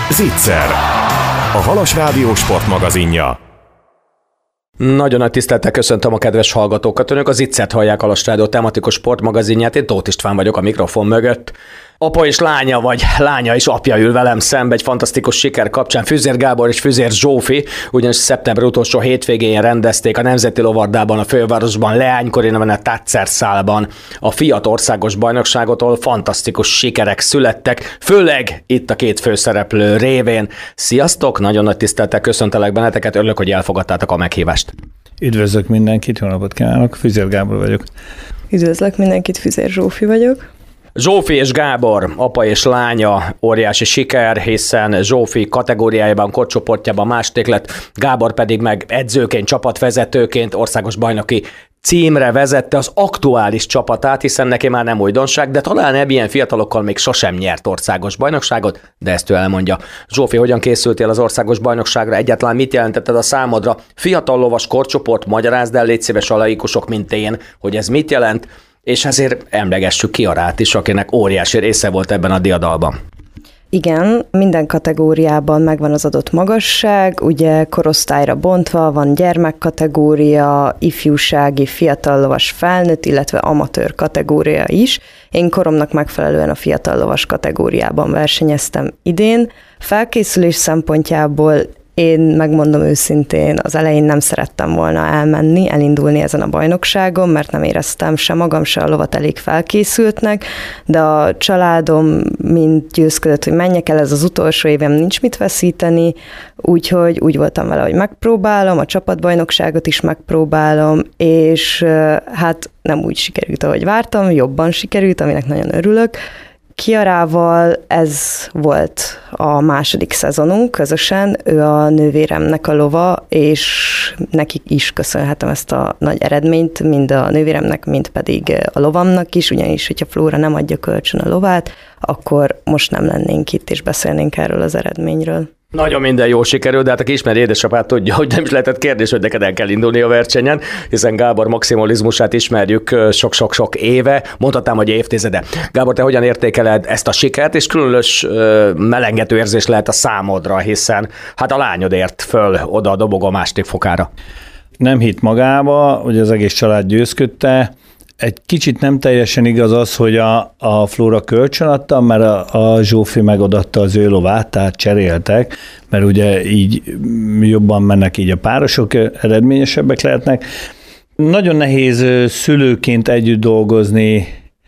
Zicser, a Halas Rádió sportmagazinja. Nagyon nagy tisztelettel köszöntöm a kedves hallgatókat. Önök az Zicsert hallják, Halas Rádió tematikus sportmagazinját. Én Tóth István vagyok a mikrofon mögött. Apa és lánya, vagy lánya és apja ül velem szembe egy fantasztikus siker kapcsán. Füzér Gábor és Füzér Zsófi, ugyanis szeptember utolsó hétvégén rendezték a Nemzeti Lovardában, a fővárosban, Leánykori neven a Tatszerszálban a Fiat országos bajnokságot, ahol fantasztikus sikerek születtek, főleg itt a két főszereplő révén. Sziasztok, nagyon nagy tisztelettel köszöntelek benneteket, örülök, hogy elfogadtátok a meghívást. Üdvözlök mindenkit, jó napot kívánok, Füzér Gábor vagyok. Üdvözlök mindenkit, Füzér Zsófi vagyok. Zsófi és Gábor, apa és lánya, óriási siker, hiszen Zsófi kategóriájában, korcsoportjában második lett, Gábor pedig meg edzőként, csapatvezetőként országos bajnoki címre vezette az aktuális csapatát, hiszen neki már nem újdonság, de talán ilyen fiatalokkal még sosem nyert országos bajnokságot, de ezt ő elmondja. Zsófi, hogyan készültél az országos bajnokságra? Egyáltalán mit jelentetted a számodra? Fiatal lovas korcsoport, magyarázd el, légy szíves, a laikusok, mint én, hogy ez mit jelent, és ezért emlegessük Kiarát is, akinek óriási része volt ebben a diadalban. Igen, minden kategóriában megvan az adott magasság, ugye korosztályra bontva van gyermekkategória, ifjúsági, fiatal lovas felnőtt, illetve amatőr kategória is. Én koromnak megfelelően a fiatal lovas kategóriában versenyeztem idén. Felkészülés szempontjából én megmondom őszintén, az elején nem szerettem volna elindulni ezen a bajnokságon, mert nem éreztem se magam, se a lovat elég felkészültnek, de a családom mind győzködött, hogy menjek el, ez az utolsó évem, nincs mit veszíteni, úgyhogy úgy voltam vele, hogy megpróbálom, a csapatbajnokságot is megpróbálom, és hát nem úgy sikerült, ahogy vártam, jobban sikerült, aminek nagyon örülök. Kiarával ez volt a második szezonunk közösen, ő a nővéremnek a lova, és nekik is köszönhetem ezt a nagy eredményt, mind a nővéremnek, mind pedig a lovamnak is, ugyanis, hogyha Flóra nem adja kölcsön a lovát, akkor most nem lennénk itt, és beszélnénk erről az eredményről. Nagyon minden jól sikerül, de hát aki ismeri édesapát, tudja, hogy nem is lehetett kérdés, hogy neked el kell indulni a versenyen, hiszen Gábor maximalizmusát ismerjük sok-sok-sok éve, mondhatnám, hogy évtizede. Gábor, te hogyan értékeled ezt a sikert, és különös melengető érzés lehet a számodra, hiszen hát a lányod ért föl oda a dobogó második fokára. Nem hitt magába, hogy az egész család győzködte. Egy kicsit nem teljesen igaz az, hogy a Flóra kölcsön adta, mert a Zsófi megodatta az ő lovát, tehát cseréltek, mert ugye így jobban mennek így a párosok, eredményesebbek lehetnek. Nagyon nehéz szülőként együtt dolgozni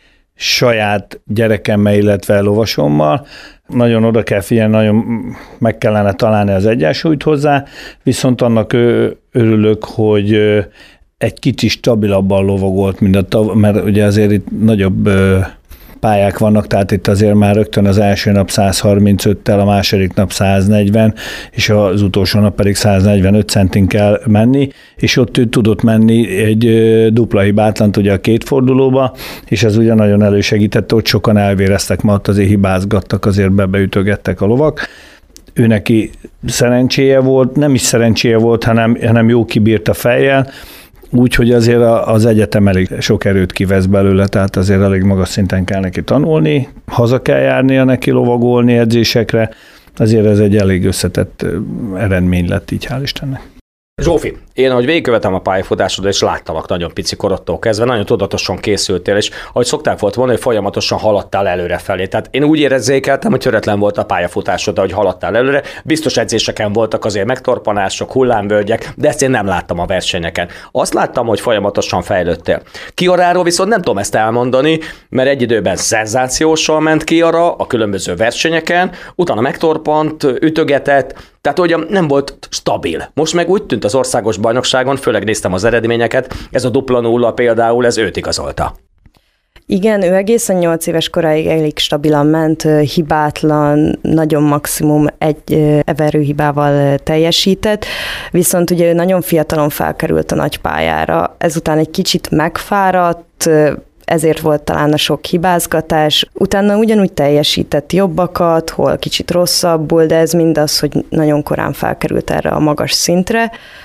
saját gyerekemmel, illetve lovasommal. Nagyon oda kell figyelni, nagyon meg kellene találni az egyensúlyt hozzá, viszont annak örülök, hogy egy kicsit stabilabban lovagolt, mert ugye azért itt nagyobb pályák vannak, tehát itt azért már rögtön az első nap 135-tel, a második nap 140, és az utolsó nap pedig 145 centin kell menni, és ott ő tudott menni egy dupla hibátlant ugye a két fordulóba, és ez ugye nagyon elősegített, ott sokan elvéreztek, ma ott azért hibázgattak, azért beütögettek a lovak. Ő neki szerencséje volt, nem is szerencséje volt, hanem jó kibírta fejjel, úgyhogy azért az egyetem elég sok erőt kivesz belőle, tehát azért elég magas szinten kell neki tanulni, haza kell járnia neki lovagolni edzésekre, azért ez egy elég összetett eredmény lett így, hál' Istennek. Zsófi, én ahogy végigkövetem a pályafutásodat, és láttalak nagyon pici korodtól kezdve, nagyon tudatosan készültél, és ahogy szokták volt volna, hogy folyamatosan haladtál előrefelé. Tehát én úgy érzékeltem, hogy töretlen volt a pályafutásod, ahogy haladtál előre. Biztos edzéseken voltak azért megtorpanások, hullámvölgyek, de ezt én nem láttam a versenyeken. Azt láttam, hogy folyamatosan fejlődtél. Kiaráról viszont nem tudom ezt elmondani, mert egy időben szenzációsan ment Kiara a különböző versenyeken, utána megtorpant, ütögetett, tehát ugye nem volt stabil. Most meg úgy tűnt az országos bajnokságon, főleg néztem az eredményeket, ez a 0-0 például, ez őt igazolta. Igen, ő egészen 8 éves koráig elég stabilan ment, hibátlan, nagyon maximum egy verőhibával teljesített, viszont ugye ő nagyon fiatalon felkerült a nagypályára, ezután egy kicsit megfáradt, ezért volt talán a sok hibázgatás. Utána ugyanúgy teljesített jobbakat, hol kicsit rosszabbul, de ez mind az, hogy nagyon korán felkerült erre a magas szintre.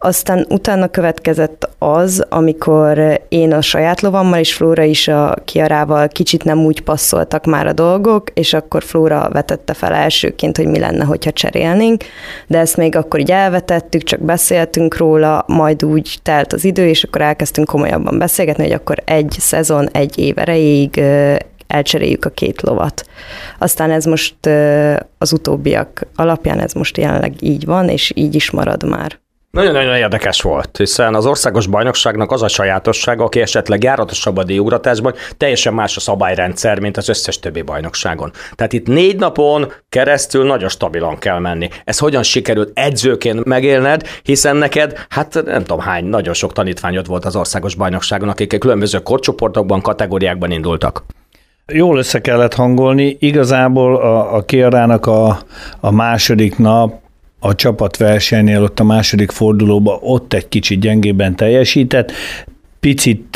Aztán utána következett az, amikor én a saját lovammal és Flóra is a Kiarával kicsit nem úgy passzoltak már a dolgok, és akkor Flóra vetette fel elsőként, hogy mi lenne, hogyha cserélnénk, de ezt még akkor így elvetettük, csak beszéltünk róla, majd úgy telt az idő, és akkor elkezdtünk komolyabban beszélgetni, hogy akkor egy szezon, egy év erejéig elcseréljük a 2 lovat. Aztán ez most az utóbbiak alapján ez most jelenleg így van, és így is marad már. Nagyon-nagyon érdekes volt, hiszen az országos bajnokságnak az a sajátossága, aki esetleg járatosabb a díjugratásban, teljesen más a szabályrendszer, mint az összes többi bajnokságon. Tehát itt 4 napon keresztül nagyon stabilan kell menni. Ez hogyan sikerült edzőként megélned, hiszen neked, hát nem tudom hány, nagyon sok tanítványod volt az országos bajnokságon, akik különböző korcsoportokban, kategóriákban indultak. Jól össze kellett hangolni. Igazából a Kiarának a második nap a csapatversenynél, ott a második fordulóban ott egy kicsit gyengében teljesített. Picit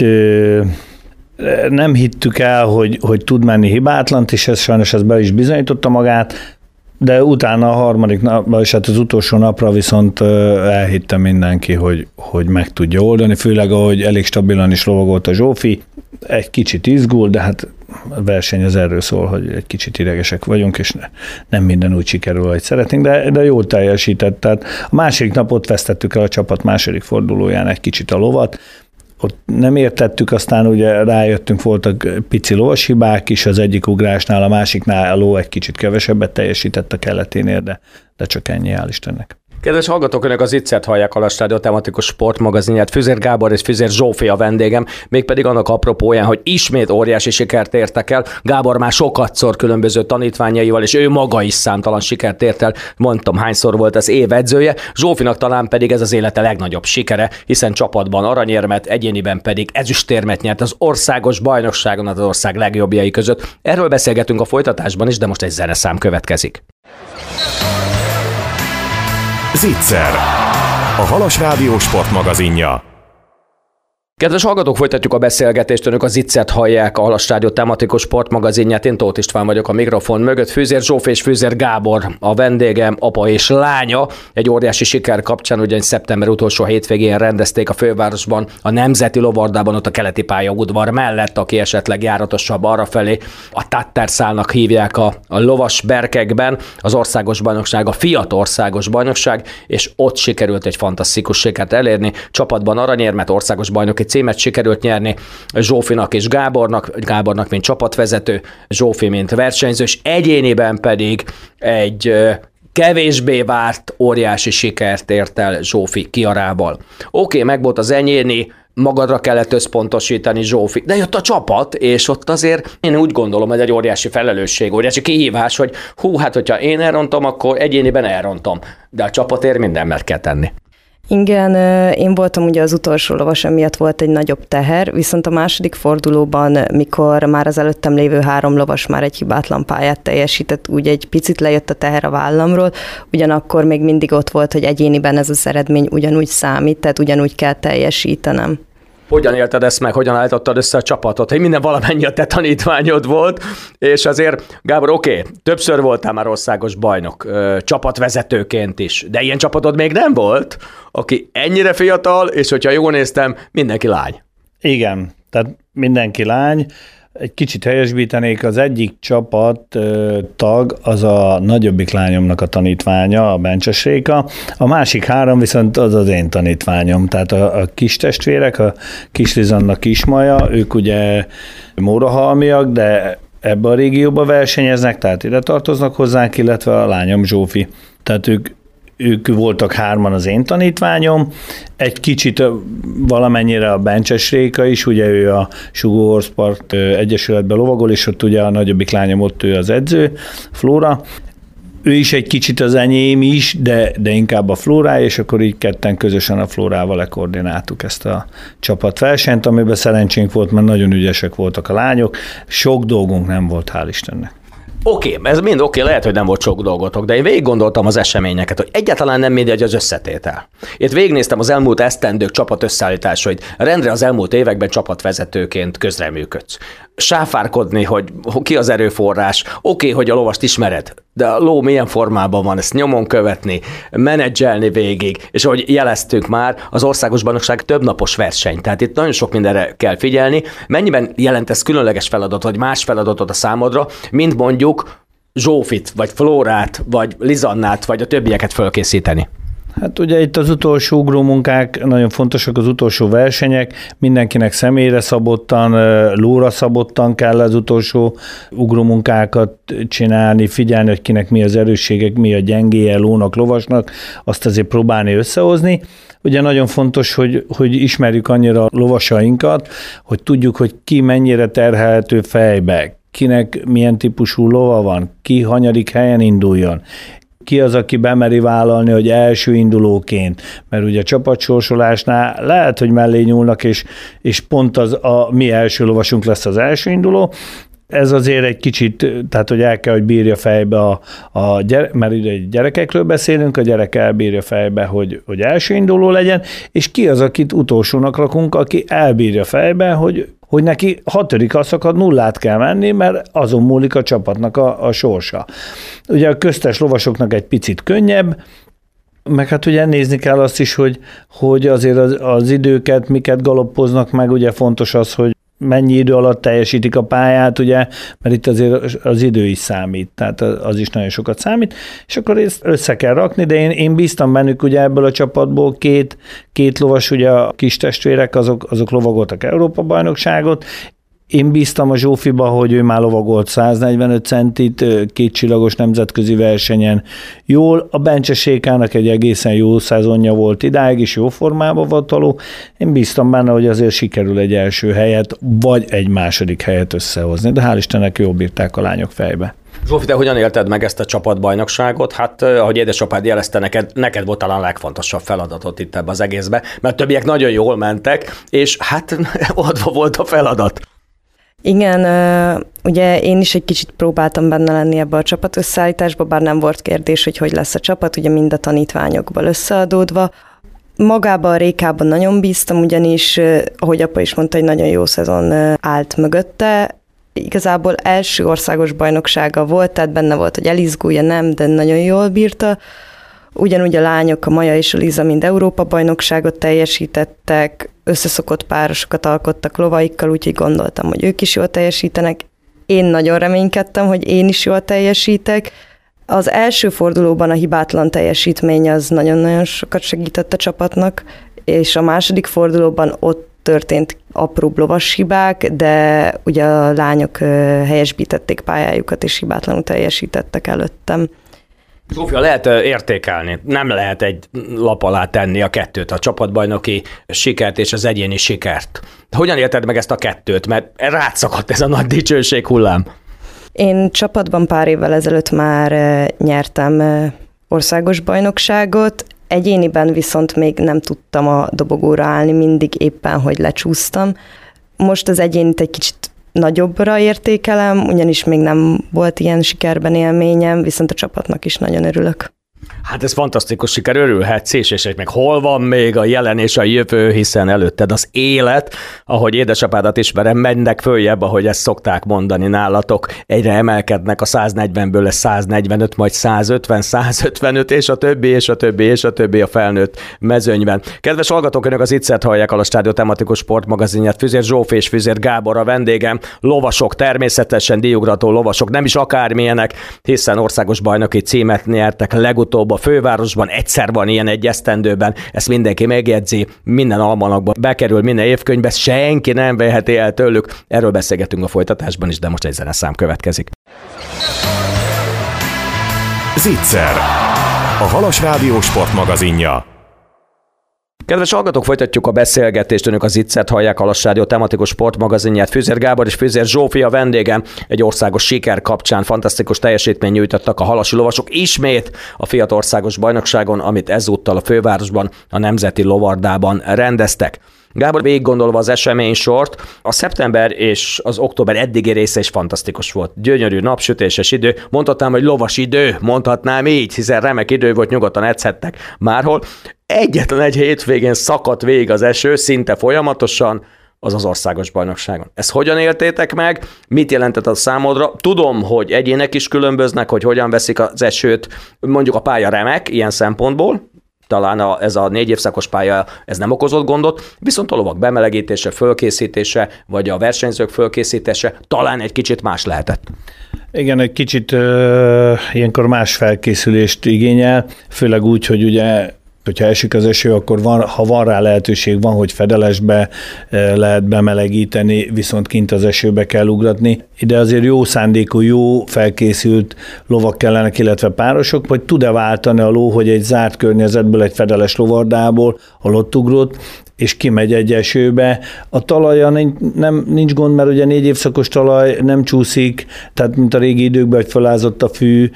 nem hittük el, hogy tud menni hibátlant, és ez sajnos be is bizonyította magát, de utána a harmadik napban, és hát az utolsó napra viszont elhitte mindenki, hogy meg tudja oldani, főleg ahogy elég stabilan is lovagolt a Zsófi. Egy kicsit izgul, de hát a verseny az erről szól, hogy egy kicsit idegesek vagyunk, és nem minden úgy sikerül, ahogy szeretnénk, de jól teljesített. Tehát a második napot vesztettük el a csapat második fordulóján egy kicsit a lovat, ott nem értettük, aztán ugye rájöttünk, voltak pici lovashibák is, az egyik ugrásnál, a másiknál a ló egy kicsit kevesebbet teljesített a keleténél, de csak ennyi, hál' Istennek. Kedves hallgatók, önök az Ittszert hallják, a Halas Rádió tematikus sportmagazinját. Füzér Gábor és Füzér Zsófi a vendégem, mégpedig annak apropóján, hogy ismét óriási sikert értek el. Gábor már sokatszor különböző tanítványaival, és ő maga is számtalan sikert ért el, mondtam hányszor volt az év edzője. Zsófinak talán pedig ez az élete legnagyobb sikere, hiszen csapatban aranyérmet, egyéniben pedig ezüstérmet nyert az országos bajnokságon, az ország legjobbjai között. Erről beszélgetünk a folytatásban is, de most egy zeneszám következik. Zicser, a Halas Rádió sportmagazinja. Kedves hallgatók, folytatjuk a beszélgetést, önök az Zicsert hallják, a Halas Rádió tematikus sportmagazinját. Én Tóth István vagyok a mikrofon mögött. Füzér Zsófi és Füzér Gábor a vendégem, apa és lánya. Egy óriási siker kapcsán, ugyanis szeptember utolsó hétvégén rendezték a fővárosban, a Nemzeti Lovardában, ott a keleti pályaudvar mellett, aki esetleg járatosabb arrafelé. A Tatterszálnak hívják a lovas berkekben, az országos bajnokság, a Fiat országos bajnokság, és ott sikerült egy fantasztikus sikert elérni. Csapatban aranyérmet, országos bajnoki címet sikerült nyerni Zsófinak és Gábornak, mint csapatvezető, Zsófi, mint versenyző, és egyéniben pedig egy kevésbé várt óriási sikert ért el Zsófi Kiarával. Oké, meg volt az enyéni, magadra kellett összpontosítani, Zsófi, de jött a csapat, és ott azért én úgy gondolom, hogy egy óriási felelősség, óriási kihívás, hogy hát hogyha én elrontom, akkor egyéniben elrontom, de a csapatért mindent kell tenni. Igen, én voltam ugye az utolsó lovas, emiatt volt egy nagyobb teher, viszont a második fordulóban, mikor már az előttem lévő 3 lovas már egy hibátlan pályát teljesített, úgy egy picit lejött a teher a vállamról, ugyanakkor még mindig ott volt, hogy egyéniben ez az eredmény ugyanúgy számít, tehát ugyanúgy kell teljesítenem. Hogyan élted ezt meg, hogyan állítottad össze a csapatot, hogy minden valamennyi a te tanítványod volt, és azért, Gábor, oké, többször voltál már országos bajnok, csapatvezetőként is, de ilyen csapatod még nem volt, aki ennyire fiatal, és hogyha jól néztem, mindenki lány. Igen, tehát mindenki lány. Egy kicsit helyesbítenék, az egyik csapat tag az a nagyobbik lányomnak a tanítványa, a Bencses Réka, a másik 3 viszont az az én tanítványom, tehát a kis testvérek, a Kis Lizanna, Kismaja, ők ugye mórahalmiak, de ebbe a régióba versenyeznek, tehát ide tartoznak hozzánk, illetve a lányom Zsófi. Tehát ők voltak 3 az én tanítványom, egy kicsit valamennyire a Bencses Réka is, ugye ő a Sugó Horszpart Egyesületben lovagol, és ott ugye a nagyobbik lányom, ott ő az edző, Flóra. Ő is egy kicsit az enyém is, de inkább a Flórája, és akkor így ketten közösen a Flórával lekoordináltuk ezt a csapatversenyt, amiben szerencsénk volt, mert nagyon ügyesek voltak a lányok, sok dolgunk nem volt, hál' Istennek. Oké, ez mind oké, lehet, hogy nem volt sok dolgotok, de én végig gondoltam az eseményeket, hogy egyáltalán nem mindegy az összetétel. Itt végignéztem az elmúlt esztendők csapat összeállításait, rendre az elmúlt években csapatvezetőként közreműködsz. sáfárkodni, hogy ki az erőforrás. Oké, hogy a lovast ismered, de a ló milyen formában van, ezt nyomon követni, menedzselni végig, és ahogy jeleztünk már, az országos bajnokság többnapos verseny, tehát itt nagyon sok mindenre kell figyelni. Mennyiben jelent ez különleges feladat, vagy más feladatot a számodra, mint mondjuk Zsófit, vagy Flórát, vagy Lizannát, vagy a többieket fölkészíteni? Hát ugye itt az utolsó ugrómunkák nagyon fontosak, az utolsó versenyek, mindenkinek személyre szabottan, lóra szabottan kell az utolsó ugrómunkákat csinálni, figyelni, hogy kinek mi az erősségek, mi a gyengéje lónak, lovasnak, azt azért próbálni összehozni. Ugye nagyon fontos, hogy ismerjük annyira a lovasainkat, hogy tudjuk, hogy ki mennyire terhelhető fejbe, kinek milyen típusú lova van, ki hanyadik helyen induljon, ki az, aki bemeri vállalni, hogy első indulóként, mert ugye a csapatsorsolásnál lehet, hogy mellé nyúlnak, és pont az a mi első lovasunk lesz az első induló. Ez azért egy kicsit, tehát hogy el kell, hogy bírja fejbe mert ugye gyerekekről beszélünk, a gyerek elbírja fejbe, hogy első induló legyen, és ki az, akit utolsónak rakunk, aki elbírja fejbe, hogy neki 6. szakad 0 kell menni, mert azon múlik a csapatnak a sorsa. Ugye a köztes lovasoknak egy picit könnyebb, meg hát ugye nézni kell azt is, hogy azért az időket, miket galoppoznak meg, ugye fontos az, hogy mennyi idő alatt teljesítik a pályát, ugye, mert itt azért az idő is számít, tehát az is nagyon sokat számít, és akkor ezt össze kell rakni, de én bíztam bennük, ugye ebből a csapatból két lovas, ugye a kis testvérek, azok lovagoltak Európa-bajnokságot. Én bíztam a Zsófiba, hogy ő már lovagolt 145 centit, 2 csillagos nemzetközi versenyen. Jól, a Bencse Sékának egy egészen jó szezonja volt idáig, és jó formában volt való. Én bíztam benne, hogy azért sikerül egy első helyet, vagy egy második helyet összehozni, de hál' Istennek jól bírták a lányok fejbe. Zsófi, te hogyan élted meg ezt a csapatbajnokságot? Hát, ahogy édesapád jelezte, neked volt talán a legfontosabb feladatot itt ebbe az egészbe, mert többiek nagyon jól mentek, és hát adva volt a feladat. Igen, ugye én is egy kicsit próbáltam benne lenni ebbe a csapat összeállításba, bár nem volt kérdés, hogy lesz a csapat, ugye mind a tanítványokból összeadódva. Magában a Rékában nagyon bíztam, ugyanis, ahogy apa is mondta, egy nagyon jó szezon állt mögötte. Igazából első országos bajnoksága volt, tehát benne volt, hogy elizgulja, nem, de nagyon jól bírta. Ugyanúgy a lányok, a Maja és a Liza mind Európa-bajnokságot teljesítettek, összeszokott párosokat alkottak lovaikkal, úgyhogy gondoltam, hogy ők is jól teljesítenek. Én nagyon reménykedtem, hogy én is jól teljesítek. Az első fordulóban a hibátlan teljesítmény az nagyon-nagyon sokat segített a csapatnak, és a második fordulóban ott történt apróbb lovas hibák, de ugye a lányok helyesbítették pályájukat, és hibátlanul teljesítettek előttem. Zsófia, lehet értékelni, nem lehet egy lap alá tenni a kettőt, a csapatbajnoki sikert és az egyéni sikert. Hogyan érted meg ezt a kettőt? Mert rád szakadt ez a nagy dicsőség hullám. Én csapatban pár évvel ezelőtt már nyertem országos bajnokságot, egyéniben viszont még nem tudtam a dobogóra állni, mindig éppen, hogy lecsúsztam. Most az egyénit egy kicsit nagyobbra értékelem, ugyanis még nem volt ilyen sikerben élményem, viszont a csapatnak is nagyon örülök. Hát ez fantasztikus siker, örülhetsz, és meg hol van még a jelen és a jövő, hiszen előtted az élet, ahogy édesapádat ismerem, mennek följebb, ahogy ezt szokták mondani nálatok, egyre emelkednek, a 140-ből lesz 145, majd 150, 155, és a többi a felnőtt mezőnyben. Kedves hallgatók, önök az Ittszert hallják, a Stádió tematikus sportmagazinját, Füzér Zsófi és Füzér Gábor a vendégem, lovasok, természetesen díjugrató lovasok, nem is akármilyenek, hiszen országos bajnoki címet nyertek legutóbb a fővárosban, egyszer van ilyen egy esztendőben, ezt mindenki megjegyzi, minden almanakba bekerül, minden évkönyvbe, senki nem veheti el tőlük. Erről beszélgetünk a folytatásban is, de most egy zeneszám következik. Zicser, a Halas Rádió sportmagazinja. Kedves hallgatók, folytatjuk a beszélgetést, önök az Ittszert hallják, a Halas Rádió tematikus sportmagazinját. Füzér Gábor és Füzér Zsófi a vendégem. Egy országos siker kapcsán fantasztikus teljesítmény nyújtottak a halasi lovasok ismét a Fiat Országos Bajnokságon, amit ezúttal a fővárosban, a Nemzeti Lovardában rendeztek. Gábor, végig gondolva az eseménysort, a szeptember és az október eddigi része is fantasztikus volt. Gyönyörű, napsütéses idő, mondhatnám, hogy lovas idő, mondhatnám így, hiszen remek idő volt, nyugodtan edzhettek márhol. Egyetlen egy hétvégén szakadt végig az eső, szinte folyamatosan, az az országos bajnokságon. Ezt hogyan éltétek meg? Mit jelentett a számodra? Tudom, hogy egyének is különböznek, hogy hogyan veszik az esőt, mondjuk a pálya remek ilyen szempontból, talán ez a 4 évszakos pálya, ez nem okozott gondot, viszont a lovak bemelegítése, fölkészítése, vagy a versenyzők fölkészítése talán egy kicsit más lehetett. Igen, egy kicsit ilyenkor más felkészülést igényel, főleg úgy, hogy ugye hogyha esik az eső, akkor ha van rá lehetőség, van, hogy fedelesbe lehet bemelegíteni, viszont kint az esőbe kell ugratni. Ide azért jó szándékú, jó felkészült lovak kellenek, illetve párosok, vagy tud-e váltani a ló, hogy egy zárt környezetből, egy fedeles lovardából, ahol ott ugrott, és kimegy egy esőbe. A talaja nincs gond, mert ugye 4 évszakos talaj nem csúszik, tehát mint a régi időkben, hogy felázott a fű,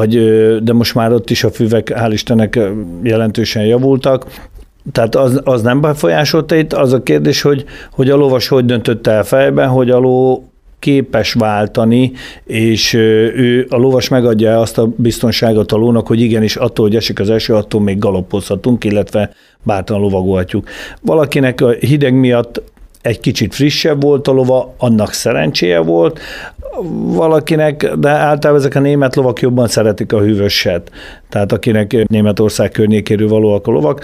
de most már ott is a füvek, hál' Istennek jelentősen javultak. Tehát az nem befolyásolta itt. Az a kérdés, hogy a lovas hogy döntötte el fejben, hogy a ló képes váltani, és a lovas megadja azt a biztonságot a lónak, hogy igenis attól, hogy esik az eső, attól még galoppozhatunk, illetve bátran lovagolhatjuk. Valakinek a hideg miatt egy kicsit frissebb volt a lova, annak szerencséje volt, valakinek, de általában ezek a német lovak jobban szeretik a hűvöset, tehát akinek Németország környékéről valóak a lovak.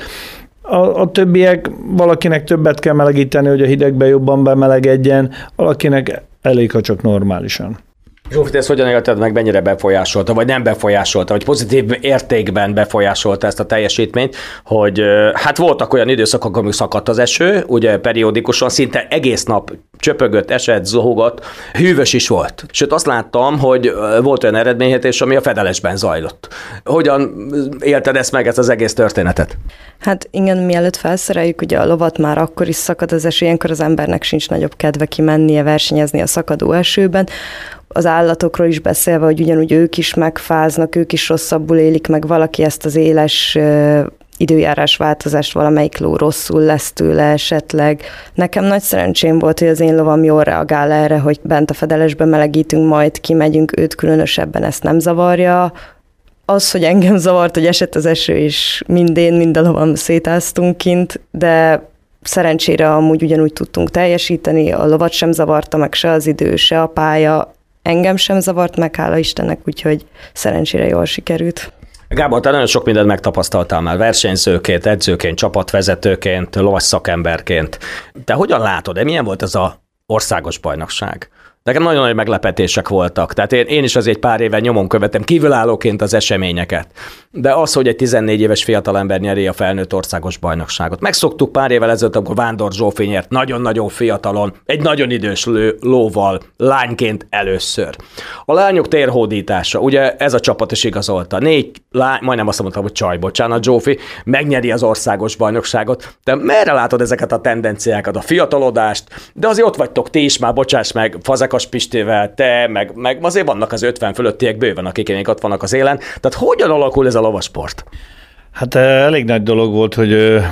A többiek, valakinek többet kell melegíteni, hogy a hidegben jobban bemelegedjen, valakinek elég, ha csak normálisan. Zsófi, te ezt hogyan élted meg, mennyire befolyásolta, vagy nem befolyásolta, vagy pozitív értékben befolyásolta ezt a teljesítményt, hogy hát voltak olyan időszakok, amikor szakadt az eső, ugye periódikusan, szinte egész nap csöpögött, esett, zohogott, hűvös is volt. Sőt, azt láttam, hogy volt olyan eredményhetés, ami a fedelesben zajlott. Hogyan élted ezt meg, ezt az egész történetet? Hát igen, mielőtt felszereljük, ugye a lovat már akkor is szakad az eső, ilyenkor az embernek sincs nagyobb kedve kimennie, versenyezni a szakadó esőben. Az állatokról is beszélve, hogy ugyanúgy ők is megfáznak, ők is rosszabbul élik meg, valaki ezt az éles időjárás változást, valamelyik ló rosszul lesz tőle esetleg. Nekem nagy szerencsém volt, hogy az én lovam jól reagál erre, hogy bent a fedelesbe melegítünk, majd kimegyünk, őt különösebben ezt nem zavarja. Az, hogy engem zavart, hogy esett az eső, és mind a lovam szétáztunk kint, de szerencsére amúgy ugyanúgy tudtunk teljesíteni, a lovat sem zavarta meg se az idő, se a pálya, engem sem zavart meg, hála Istennek, úgyhogy szerencsére jól sikerült. Gábor, te nagyon sok mindent megtapasztaltál már versenyzőként, edzőként, csapatvezetőként, lovas szakemberként. Te hogyan látod, de milyen volt ez az országos bajnokság? Nekem nagyon nagy meglepetések voltak, tehát én is azért pár éve nyomon követem kívülállóként az eseményeket. De az, hogy egy 14 éves fiatalember nyeri a felnőtt országos bajnokságot. Megszoktuk pár évvel ezelőtt, amikor Vándor Zsófi nyert nagyon-nagyon fiatalon, egy nagyon idős lóval, lányként először. A lányok térhódítása, ugye ez a csapat is igazolta. 4 lány, majdnem azt mondtam, hogy csaj, bocsánat, Zsófi, megnyeri az országos bajnokságot. Te merre látod ezeket a tendenciákat, a fiatalodást, de azért ott vagytok ti is már, bocsáss meg, Fazekas Pistével, te, meg azért vannak az 50 fölöttiek bőven, akik még ott vannak az élen. Tehát hogyan alakul ez a lovasport? Hát elég nagy dolog volt, hogy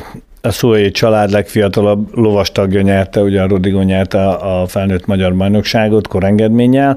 a Szuai család legfiatalabb lovas tagja nyerte, ugye a Rodrigo nyerte a felnőtt magyar bajnokságot korengedménnyel.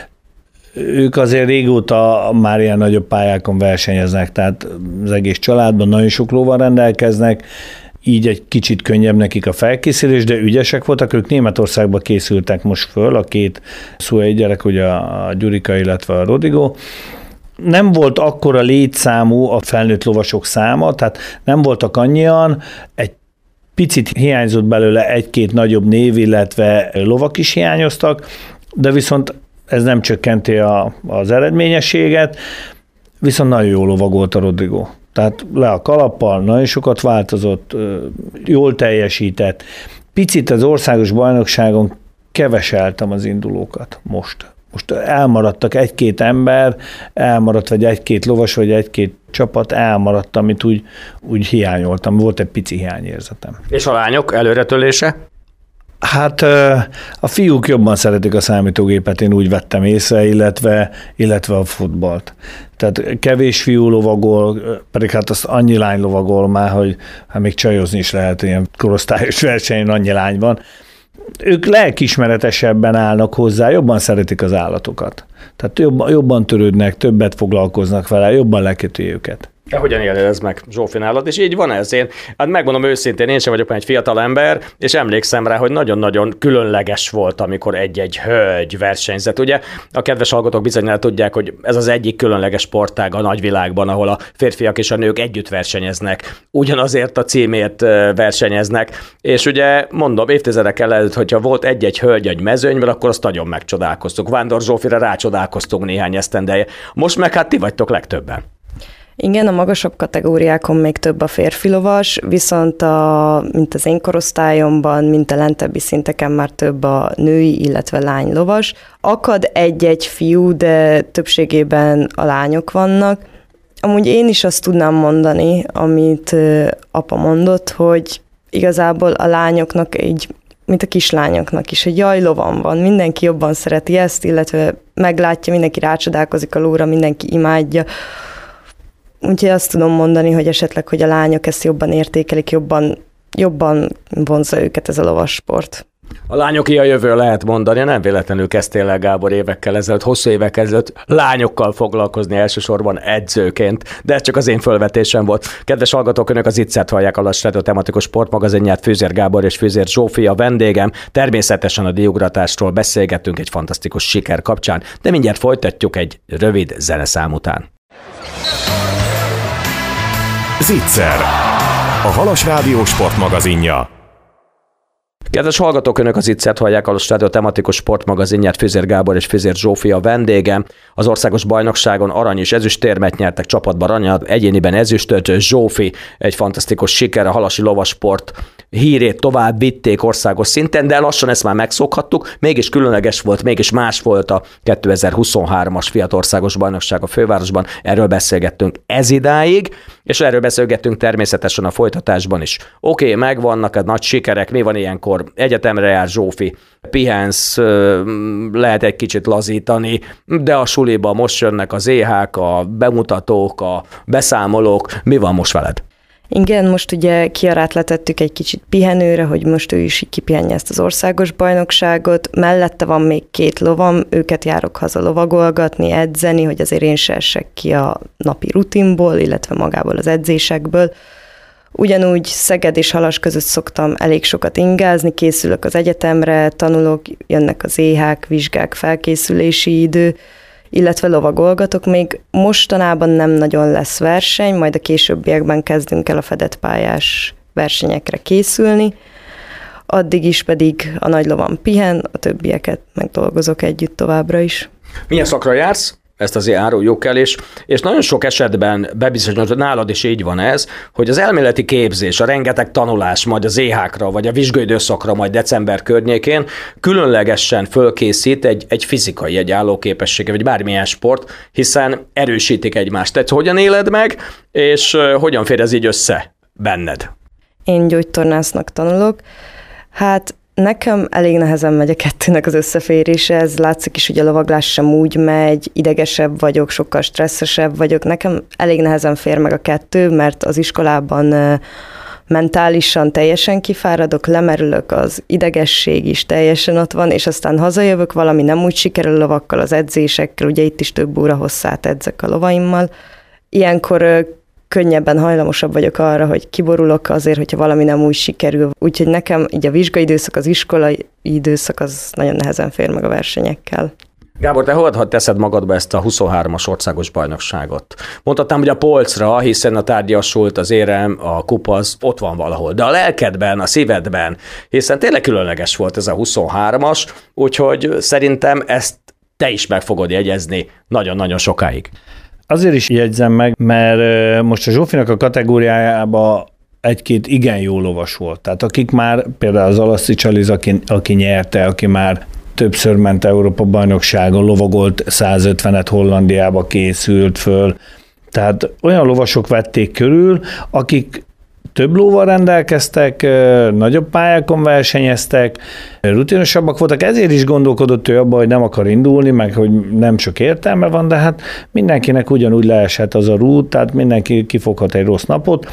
Ők azért régóta már ilyen nagyobb pályákon versenyeznek, tehát az egész családban nagyon sok lóval rendelkeznek, így egy kicsit könnyebb nekik a felkészülés, de ügyesek voltak, ők Németországba készültek most föl, a 2 Szuai gyerek, ugye a Gyurika, illetve a Rodrigo. Nem volt akkora létszámú a felnőtt lovasok száma, tehát nem voltak annyian, egy picit hiányzott belőle 1-2 nagyobb név, illetve lovak is hiányoztak, de viszont ez nem csökkenti az eredményességet, viszont nagyon jó lovagolt a Rodrigo. Tehát le a kalappal, nagyon sokat változott, jól teljesített. Picit az országos bajnokságon keveseltem az indulókat most. Most elmaradtak 1-2 ember, elmaradt vagy 1-2 lovas, vagy 1-2 csapat, elmaradt, amit úgy hiányoltam. Volt egy pici hiányérzetem. És a lányok előretölése? Hát a fiúk jobban szeretik a számítógépet, én úgy vettem észre, illetve a futballt. Tehát kevés fiú lovagol, pedig hát azt annyi lány lovagol már, hogy hát még csajozni is lehet, ilyen korosztályos versenyen annyi lány van. Ők lelkiismeretesebben állnak hozzá, jobban szeretik az állatokat. Tehát jobban törődnek, többet foglalkoznak vele, jobban leköti őket. De hogyan élnél ez meg, Zsófi, nálad? És így van ez. Hát megmondom őszintén, én sem vagyok egy fiatal ember, és emlékszem rá, hogy nagyon-nagyon különleges volt, amikor egy-egy hölgy versenyzett. Ugye a kedves hallgatók bizonyára tudják, hogy ez az egyik különleges sportág a nagyvilágban, ahol a férfiak és a nők együtt versenyeznek, ugyanazért a címért versenyeznek, és ugye mondom, évtizedekkel előtt, hogyha volt egy-egy hölgy egy mezőnyben, akkor azt nagyon megcsodálkoztuk. Vándor Zsófira rácsodálkoztunk néhány esztendeje. Most meg hát ti vagytok legtöbben. Igen, a magasabb kategóriákon még több a férfi lovas, viszont mint az én korosztályomban, mint a lentebbi szinteken már több a női, illetve lány lovas. Akad egy-egy fiú, de többségében a lányok vannak. Amúgy én is azt tudnám mondani, amit apa mondott, hogy igazából a lányoknak mint a kislányoknak is, hogy jaj, lovam van, mindenki jobban szereti ezt, illetve meglátja, mindenki rácsodálkozik a lóra, mindenki imádja. Úgyhogy azt tudom mondani, hogy esetleg, hogy a lányok ezt jobban értékelik, jobban vonzza őket ez a lovassport. A lányoké a jövő, lehet mondani, nem véletlenül kezdtél el, Gábor, évekkel ezelőtt, hosszú évek ezelőtt lányokkal foglalkozni elsősorban edzőként, de ez csak az én fölvetésem volt. Kedves hallgatók, önök az Ittzert hallják, a Halas Rádió tematikus sportmagazinját, Fűzér Gábor és Fűzér Zsófi a vendégem. Természetesen a díjugratásról beszélgettünk egy fantasztikus siker kapcsán, de mindjárt folytatjuk egy rövid zeneszám után. Zitzer, a Halas Rádió sportmagazinja. Kedves hallgatók, önök az Itzert hallják, a Halas Rádió tematikus sportmagazinját, Fűzér Gábor és Fűzér Zsófi a vendégem. Az országos bajnokságon arany és ezüstérmet nyertek, csapatban aranyat, egyéniben ezüstöt. Zsófi egy fantasztikus siker, a halasi lovasport hírét tovább vitték országos szinten, de lassan ezt már megszokhattuk, mégis különleges volt, mégis más volt a 2023-as Fiat Országos Bajnokság a fővárosban, erről beszélgettünk ez idáig, és erről beszélgettünk természetesen a folytatásban is. Oké, megvannak a nagy sikerek, mi van ilyenkor? Egyetemre jár Zsófi, pihensz, lehet egy kicsit lazítani, de a suliba most jönnek az éhák, a bemutatók, a beszámolók, mi van most veled? Igen, most ugye Kiarát letettük egy kicsit pihenőre, hogy most ő is kipihenje ezt az országos bajnokságot. Mellette van még 2 lovam, őket járok haza lovagolgatni, edzeni, hogy azért én se essek ki a napi rutinból, illetve magából az edzésekből. Ugyanúgy Szeged és Halas között szoktam elég sokat ingázni, készülök az egyetemre, tanulok, jönnek az éhák, vizsgák, felkészülési idő, illetve lovagolgatok. Még mostanában nem nagyon lesz verseny, majd a későbbiekben kezdünk el a fedett pályás versenyekre készülni. Addig is pedig a nagy lovam pihen, a többieket megdolgozok együtt továbbra is. Milyen szakra jársz? Ezt azért áruljuk el, és nagyon sok esetben bebizonyosodott, nálad is így van ez, hogy az elméleti képzés, a rengeteg tanulás majd az éhákra, vagy a vizsgaidőszakra majd december környékén különlegesen fölkészít egy fizikai, egy állóképessége, vagy bármilyen sport, hiszen erősítik egymást. Tehát hogyan éled meg, és hogyan fér ez így össze benned? Én gyógytornásznak tanulok. Hát nekem elég nehezen megy a kettőnek az összeférése, ez látszik is, hogy a lovaglás sem úgy megy, idegesebb vagyok, sokkal stresszesebb vagyok. Nekem elég nehezen fér meg a kettő, mert az iskolában mentálisan teljesen kifáradok, lemerülök, az idegesség is teljesen ott van, és aztán hazajövök, valami nem úgy sikerül a lovakkal, az edzésekkel, ugye itt is több óra hosszát edzek a lovaimmal. Ilyenkor könnyebben hajlamosabb vagyok arra, hogy kiborulok azért, hogyha valami nem úgy sikerül. Úgyhogy nekem így a vizsgaidőszak, az iskolai időszak az nagyon nehezen fér meg a versenyekkel. Gábor, te hol teszed magadba ezt a 23-as országos bajnokságot? Mondhatnám, hogy a polcra, hiszen a tárgyasult, az érem, a kupa az ott van valahol, de a lelkedben, a szívedben, hiszen tényleg különleges volt ez a 23-as, úgyhogy szerintem ezt te is meg fogod jegyezni nagyon-nagyon sokáig. Azért is jegyzem meg, mert most a Zsófinak a kategóriájában egy-két igen jó lovas volt. Tehát akik már, például az Alaszti Csaliz, aki nyerte, aki már többször ment Európa-bajnokságon, lovagolt 150-et Hollandiába, készült föl. Tehát olyan lovasok vették körül, akik több lóval rendelkeztek, nagyobb pályákon versenyeztek, rutinosabbak voltak, ezért is gondolkodott ő abban, hogy nem akar indulni, meg hogy nem sok értelme van, de hát mindenkinek ugyanúgy leesett az a rút, tehát mindenki kifoghat egy rossz napot.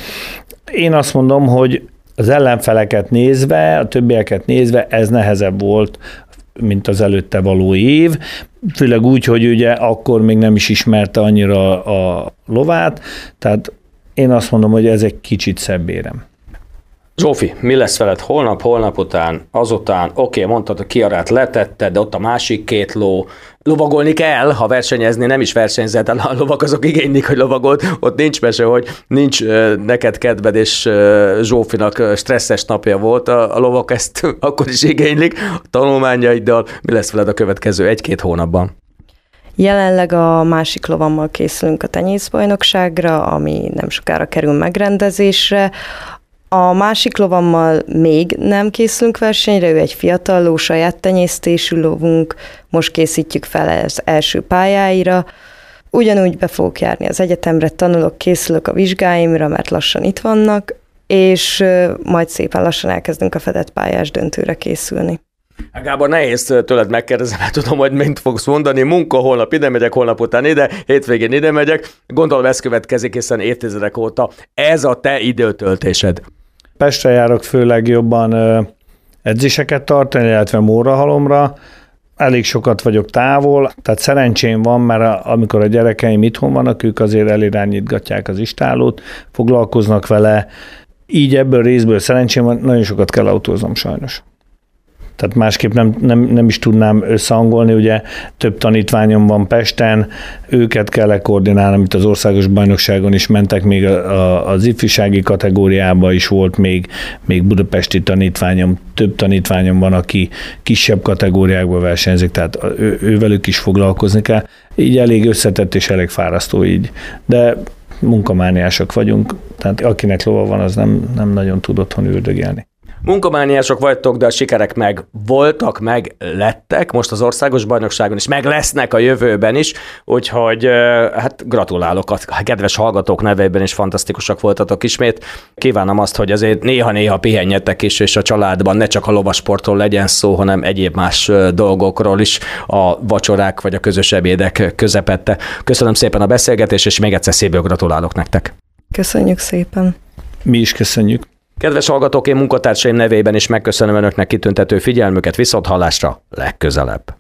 Én azt mondom, hogy az ellenfeleket nézve, a többieket nézve ez nehezebb volt, mint az előtte való év, főleg úgy, hogy ugye akkor még nem is ismerte annyira a lovát, tehát Én azt mondom, hogy ez egy kicsit szebb érem. Zsófi, mi lesz veled holnap után, azután, oké, mondtad, a Kiarát letetted, de ott a másik két ló, lovagolni kell, ha versenyezni, nem is versenyzett, a lovak azok igénylik, hogy lovagolt, ott nincs mese, hogy nincs neked kedved, és Zsófinak stresszes napja volt, a lovak ezt akkor is igénylik, a tanulmányaiddal, mi lesz veled a következő 1-2 hónapban? Jelenleg a másik lovammal készülünk a tenyészbajnokságra, ami nem sokára kerül megrendezésre. A másik lovammal még nem készülünk versenyre, ő egy fiatal ló, saját tenyésztésű lovunk, most készítjük fel az első pályáira. Ugyanúgy be fogok járni az egyetemre, tanulok, készülök a vizsgáimra, mert lassan itt vannak, és majd szépen lassan elkezdünk a fedett pályás döntőre készülni. Gábor, nehéz tőled megkérdezem, mert tudom, hogy mint fogsz mondani, munka, holnap ide megyek, holnap után ide, hétvégén ide megyek, gondolom ez következik, hiszen évtizedek óta ez a te időtöltésed. Pestre járok főleg jobban edzéseket tartani, illetve Mórahalomra. Elég sokat vagyok távol, tehát szerencsém van, mert amikor a gyerekeim itthon vannak, ők azért elirányítgatják az istálót, foglalkoznak vele. Így ebből részből szerencsém van, nagyon sokat kell autóznom sajnos. Tehát másképp nem is tudnám összehangolni, ugye több tanítványom van Pesten, őket kell koordinálni, amit az országos bajnokságon is mentek, még az ifjúsági kategóriában is volt még budapesti tanítványom, több tanítványom van, aki kisebb kategóriákban versenyzik, tehát ővelük is foglalkozni kell. Így elég összetett és elég fárasztó így, de munkamániások vagyunk, tehát akinek lova van, az nem nagyon tud otthon üldögélni. Munkamániások vagytok, de a sikerek meg voltak, meg lettek most az országos bajnokságon is, meg lesznek a jövőben is, úgyhogy hát gratulálok a kedves hallgatók nevében is, fantasztikusak voltatok ismét. Kívánom azt, hogy azért néha-néha pihenjetek is, és a családban ne csak a lovasportról legyen szó, hanem egyéb más dolgokról is a vacsorák vagy a közös ebédek közepette. Köszönöm szépen a beszélgetést, és még egyszer szívből gratulálok nektek. Köszönjük szépen. Mi is köszönjük. Kedves hallgatók, én munkatársaim nevében is megköszönöm önöknek kitüntető figyelmüket, viszonthallásra legközelebb.